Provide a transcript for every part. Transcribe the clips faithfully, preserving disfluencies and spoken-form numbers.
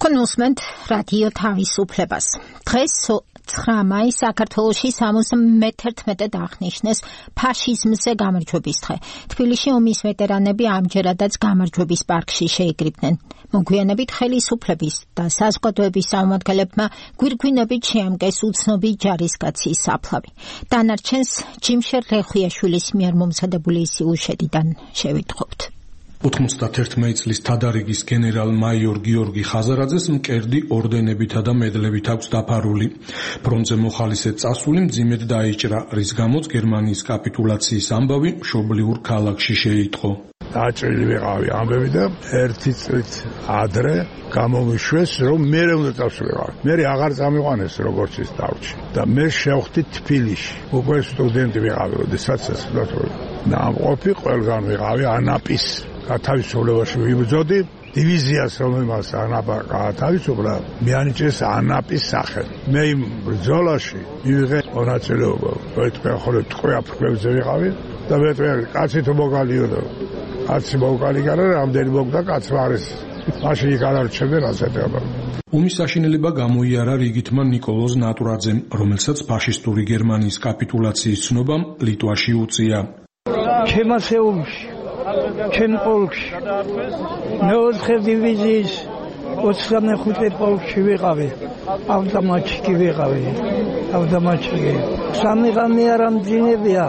თქვენ უსმენთ რადიო თავისუფლებას. დღეს ცხრა მაისს საქართველოში სამოცმეთერთმეტედ აღნიშნეს ფაშიზმზე გამარჯვების დღე. თბილისში ომის ვეტერანები ამჯერადაც გამარჯვების პარკში შეიკრიბნენ. მოგვიანებით ხელისუფლების და საზოგადოების წარმომადგენლებმა გვირგვინებით შეამკეს უცნობი ჯარისკაცის საფლავი. დანარჩენს ჯიმშერ რეხვიაშვილის მიერ მომზადებული სიუჟეტიდან შევიტყობთ. ოთხმოცდაერთი წლის თადარიგის გენერალ-მაიორ გიორგი ხაზარაძეს მკერდი ორდენებითა და მედლებით აქვს დაფარული. ფრონტზე მოხალისედ წასული მძიმედ დაიჭრა, რის გამოც გერმანიის კაპიტულაციის ამბავი მშობლიურ ქალაქში შეიტყო. დაჭრილი ვიყავი ამბები და ერთი წლით ადრე გამომიშვეს, რომ მე უნდა წავსულიყავ. მე აღარ წამიყვანეს როგორც ის დავრჩი და მე შევხვდი თბილისში. უკვე სტუდენტი ვიყავი, როდესაც ეს ნამყოფი ყველგან ვიყავი ანაპის გათავისუფლებაში ვიბრძოდი. დივიზიას რომელმაც ანაპა გათავისუფლა, მიანიჭეს ანაპის სახე. მე იმ ბრძოლაში მივიღე მონაწილეობა. თქვენ ხოლმე ტყვია ფხებზე ვიყავი და მე თქვენ კაცი თუ მოგალიო და კაცი მოგალი განა რამდენი მოგდა კაცმა არის. მაშინ განარჩევენ ასეთება. ომის საშინელება გამოიარა რიგითმა ნიკოლოზ ნატურაძემ, რომელსაც ფაშისტური გერმანიის კაპიტულაციის ცნობამ ლიტვაში უწია. ჩემ ასეულში, ჩემ პოლკში, მეოთხე დივიზიის ოცდამეხუთე პოლკში ვიყავი, ავტომატში ვიყავი, ავტომატში. სამი ღამე არ ამძინებია,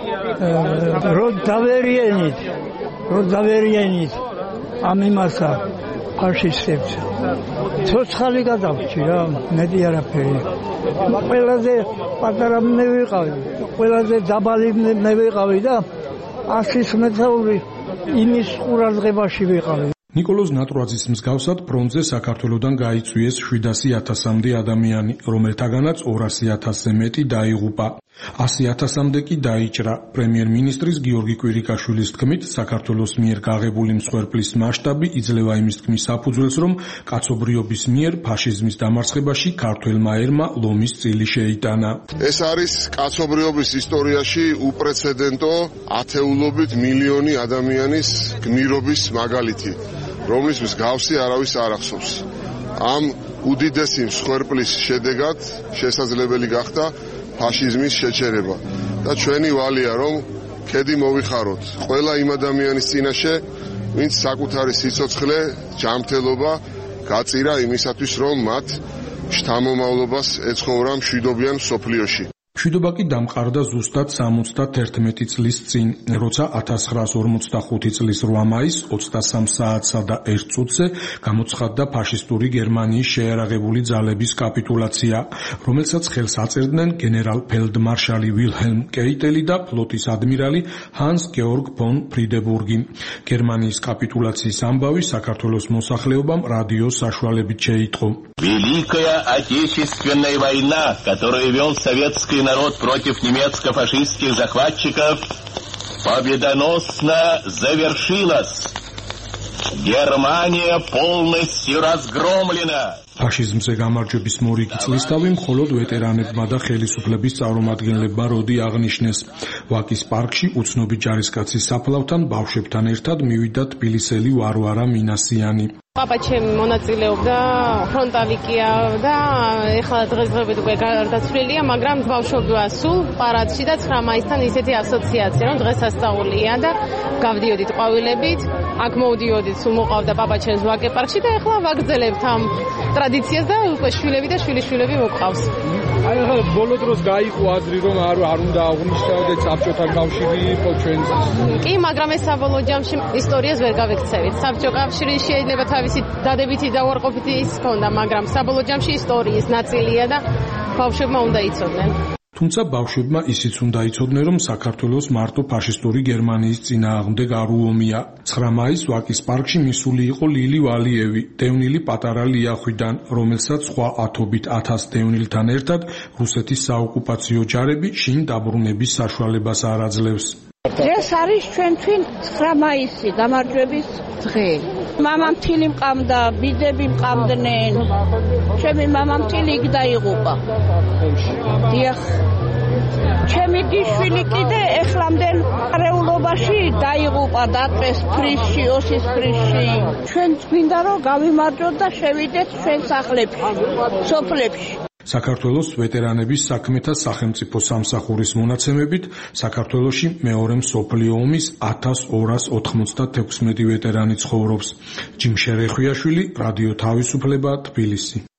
რო დავერიენით, რო დავერიენით ამ იმასა ფაშისტებს. ცოცხალი გადავჭი რა, მეტი არაფერი. ყველაზე პატარა მე ვიყავი, ყველაზე დაბალი მე ვიყავი და ასის მეთაური იმის ყურადღებაში ვიყავი. ნიკოლოზ ნატურაძის მსგავსად ფრონტზე საქართველოსდან გაიწვიეს შვიდასი ათასამდე ადამიანი, რომელთაგანაც ორასი ათასზე მეტი დაიღუპა. ასი ათასამდე კი დაიჭრა. პრემიერ-მინისტრის გიორგი კვირიკაშვილის თქმით, საქართველოს მიერ გაღებული მსხვერპლის მასშტაბი იძლევა იმის თქმის საფუძველს, რომ კაცობრიობის მიერ ფაშიზმის დამარცხებაში ქართველმა ერმა ლომის წილი შეიტანა. ეს არის კაცობრიობის ისტორიაში უპრეცედენტო ათეულობით მილიონი ადამიანის გმირობის მაგალითი, რომლის მსგავსი არავის არ ახსოვს. ამ უდიდესი მსხვერპლის შედეგად შესაძლებელი გახდა ფაშიზმის შეჩერება და ჩვენი ვალია რომ ქედი მოვიხაროთ ყველა იმ ადამიანის წინაშე, ვინც საკუთარი სიცოცხლე, ჯანმრთელობა გაწირა იმისათვის, რომ მათ შთამომავლობას ეცხოვრა მშვიდობიან მსოფლიოში. მშვიდობა კი დამყარდა ზუსტად სამოცდაერთმეტი წლის წინ, როცა ათას ცხრაას ორმოცდახუთი წლის რვა მაისს ოცდასამ საათსა და ერთ წუთზე გამოცხადდა ფაშისტური გერმანიის შეიარაღებული ძალების კაპიტულაცია, რომელსაც ხელს აწერდნენ გენერალ-ფელდმარშალი ვილჰელმ კეიტელი და ფლოტის ადმირალი ჰანს გეორგ ფონ ფრიდებურგი. германიის კაპიტულაციის ამბავი საქართველოს მოსახლეობამ რადიოს საშუალებით შეიტყო. Великая Отечественная война, которую вел советский народ против немецко-фашистских захватчиков, победоносно завершилась. Германия полностью разгромлена. ფაშიზმზე გამარჯვების მორიგი წლისთავი მხოლოდ ვეტერანებმა და ხელისუფლების წარმომადგენლებმა როდი აღნიშნეს. ვაკის პარკში უცნობი ჯარისკაცის საფლავთან ბავშვებთან ერთად მივიდა თბილისელი ვარვარა მინასიანი. პაპაჩემ მონაწილეობდა ფრონტალიკია და ეხლა დღესდღეობით უკვე გარდაცვლილია, მაგრამ ბავშვობა სულ პარადში და ცხრა მაისთან ისეთი ასოციაცია, რომ დღესასწაულია და გავდიოდით ყვავილებით, აქ მოვდიოდით, სულ მოყავდა პაპაჩემს ვაკე პარკში და ეხლა ვაგრძელებთ ამ ტრადიციას და უკვე შვილები და შვილიშვილები მოყავს. აი ახლა ბოლო დროს გაიყო აზრი, რომ არ არ უნდა აღნიშნავდეთ საბჭოთა კავშირი იყო ჩვენს. კი, მაგრამ ეს საბოლოო ჯამში ისტორიას ვერ გავექცევით. საბჭოთა კავშირი შეიძლება თავისი დადებითი და უარყოფითი ის ჰქონდა, მაგრამ საბოლოო ჯამში ისტორიის ნაწილია და ბავშვებმა უნდა იცოდნენ. თუმცა ბავშვებმა ისიც უნდა იცოდნენ, რომ საქართველოს მარტო ფაშისტური გერმანიის წინააღმდეგ არ უომია. ცხრა მაისს ვაკის პარკში მისული იყო ლილი ვალიევი, დევნილი პატარა ლიახვიდან, რომელსაც სხვა ათობით ათას დევნილთან ერთად რუსეთის საოკუპაციო ჯარები შინ დაბრუნების საშუალებას არ აძლევს. ეს არის ჩვენთვის ცხრა მაისი გამარჯვების დღე. მამამ თილი მყავდა, ბიძები მყავდნენ. ჩემი მამამ თილი იქ დაიღუპა. დიახ, ჩემი დიშვილი კიდე ეხლამდე არეულობაში დაიღუპა დაწყეს ფრისში, ოსის ფრისში. ჩვენ გვინდა რომ გავიმარჯვოთ და შევიდეთ ჩვენ სახლებში, სოფლებში. საქართველოს ვეტერანების საქმეთა სახელმწიფო სამსახურის მონაცემებით საქართველოში მეორე მსოფლიო ომის ათას ორას ოთხმოცდათექვსმეტი ვეტერანი ცხოვრობს. ჯიმ შერეხვიაშვილი, რადიო თავისუფლება, თბილისი.